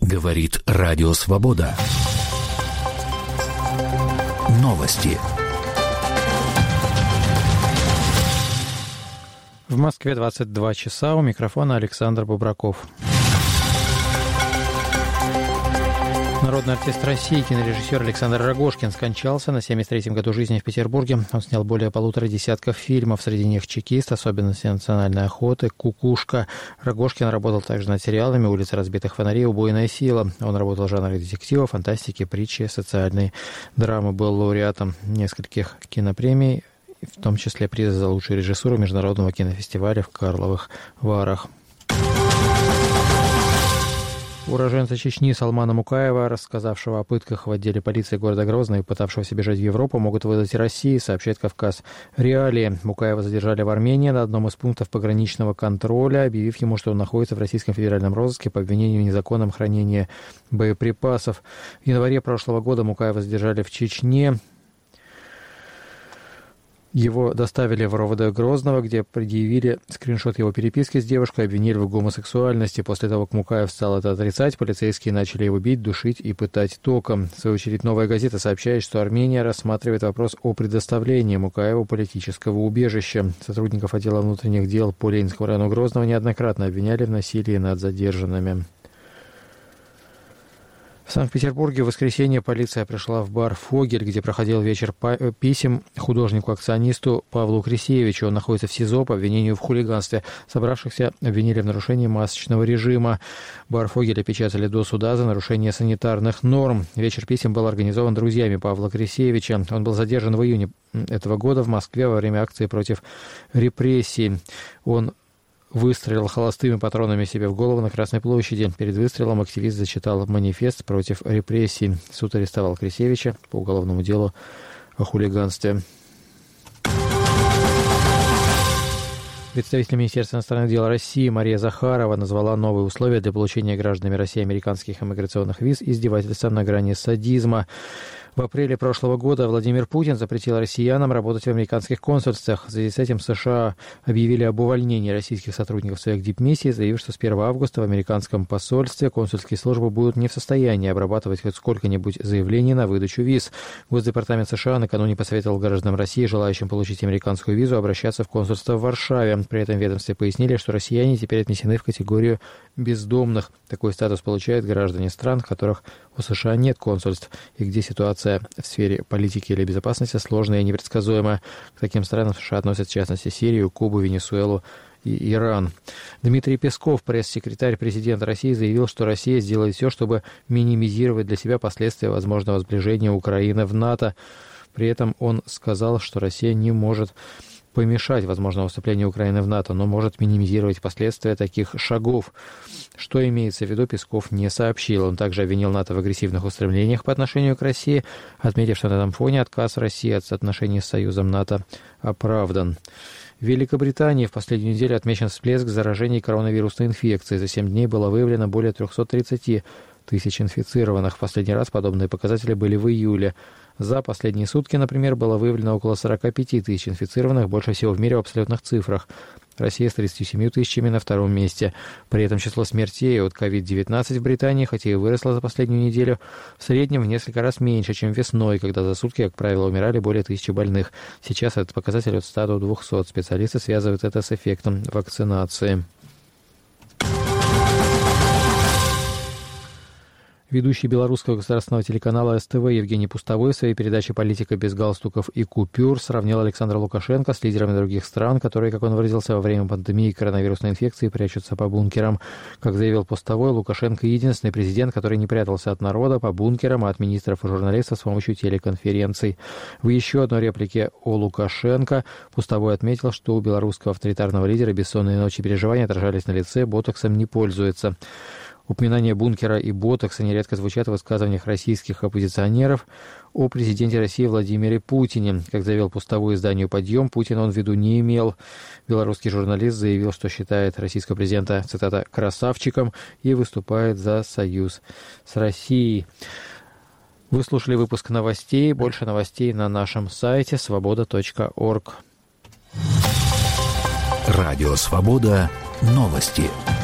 Говорит Радио Свобода. Новости. В Москве 22 часа. У микрофона Александр Бубраков. Народный артист России, кинорежиссер Александр Рогожкин скончался на 73-м году жизни в Петербурге. Он снял более 1,5 десятка фильмов, среди них «Чекист», «Особенности национальной охоты», «Кукушка». Рогожкин работал также над сериалами «Улица разбитых фонарей», «Убойная сила». Он работал в жанре детектива, фантастики, притчи, социальной драмы. Был лауреатом нескольких кинопремий, в том числе приза за лучшую режиссуру Международного кинофестиваля в Карловых Варах. Уроженца Чечни Салмана Мукаева, рассказавшего о пытках в отделе полиции города Грозно и пытавшегося бежать в Европу, могут выдать и России, сообщает «Кавказ Реалии». Мукаева задержали в Армении на одном из пунктов пограничного контроля, объявив ему, что он находится в Российском федеральном розыске по обвинению в незаконном хранении боеприпасов. В январе прошлого года Мукаева задержали в Чечне. Его доставили в РОВД Грозного, где предъявили скриншот его переписки с девушкой, обвинили в гомосексуальности. После того, как Мукаев стал это отрицать, полицейские начали его бить, душить и пытать током. В свою очередь, «Новая газета» сообщает, что Армения рассматривает вопрос о предоставлении Мукаеву политического убежища. Сотрудников отдела внутренних дел по Ленинскому району Грозного неоднократно обвиняли в насилии над задержанными. В Санкт-Петербурге в воскресенье полиция пришла в бар «Фогель», где проходил вечер писем художнику-акционисту Павлу Крисевичу. Он находится в СИЗО по обвинению в хулиганстве. Собравшихся обвинили в нарушении масочного режима. Бар «Фогель» опечатали до суда за нарушение санитарных норм. Вечер писем был организован друзьями Павла Крисевича. Он был задержан в июне этого года в Москве во время акции против репрессий. Он выстрелил холостыми патронами себе в голову на Красной площади. Перед выстрелом активист зачитал манифест против репрессий. Суд арестовал Крисевича по уголовному делу о хулиганстве. Представитель Министерства иностранных дел России Мария Захарова назвала новые условия для получения гражданами России американских иммиграционных виз издевательством на грани садизма. В апреле прошлого года Владимир Путин запретил россиянам работать в американских консульствах. В связи с этим США объявили об увольнении российских сотрудников своих дипмиссий, заявив, что с 1 августа в американском посольстве консульские службы будут не в состоянии обрабатывать хоть сколько-нибудь заявлений на выдачу виз. Госдепартамент США накануне посоветовал гражданам России, желающим получить американскую визу, обращаться в консульство в Варшаве. При этом в ведомстве пояснили, что россияне теперь отнесены в категорию бездомных. Такой статус получают граждане стран, в которых у США нет консульств и где ситуация в сфере политики или безопасности сложная и непредсказуемая. К таким странам США относят, в частности, Сирию, Кубу, Венесуэлу и Иран. Дмитрий Песков, пресс-секретарь президента России, заявил, что Россия сделает все, чтобы минимизировать для себя последствия возможного сближения Украины в НАТО. При этом он сказал, что Россия не может помешать возможному вступлению Украины в НАТО, но может минимизировать последствия таких шагов. Что имеется в виду, Песков не сообщил. Он также обвинил НАТО в агрессивных устремлениях по отношению к России, отметив, что на этом фоне отказ России от отношений с Союзом НАТО оправдан. В Великобритании в последнюю неделю отмечен всплеск заражений коронавирусной инфекцией. За 7 дней было выявлено более 330 тысяч инфицированных. В последний раз подобные показатели были в июле. За последние сутки, например, было выявлено около 45 тысяч инфицированных, больше всего в мире в абсолютных цифрах. Россия с 37 тысячами на втором месте. При этом число смертей от COVID-19 в Британии, хотя и выросло за последнюю неделю, в среднем в несколько раз меньше, чем весной, когда за сутки, как правило, умирали более 1000 больных. Сейчас этот показатель от 100 до 200. Специалисты связывают это с эффектом вакцинации. Ведущий белорусского государственного телеканала СТВ Евгений Пустовой в своей передаче «Политика без галстуков и купюр» сравнил Александра Лукашенко с лидерами других стран, которые, как он выразился, во время пандемии коронавирусной инфекции прячутся по бункерам. Как заявил Пустовой, Лукашенко единственный президент, который не прятался от народа по бункерам, а от министров и журналистов с помощью телеконференций. В еще одной реплике о Лукашенко Пустовой отметил, что у белорусского авторитарного лидера бессонные ночи переживания отражались на лице, ботоксом не пользуется. Упоминания бункера и ботокса нередко звучат в высказываниях российских оппозиционеров о президенте России Владимире Путине. Как заявил Пустовой изданию «Подъем», Путина он в виду не имел. Белорусский журналист заявил, что считает российского президента, цитата, «красавчиком» и выступает за союз с Россией. Вы слушали выпуск новостей. Больше новостей на нашем сайте svoboda.org. Радио «Свобода». Новости.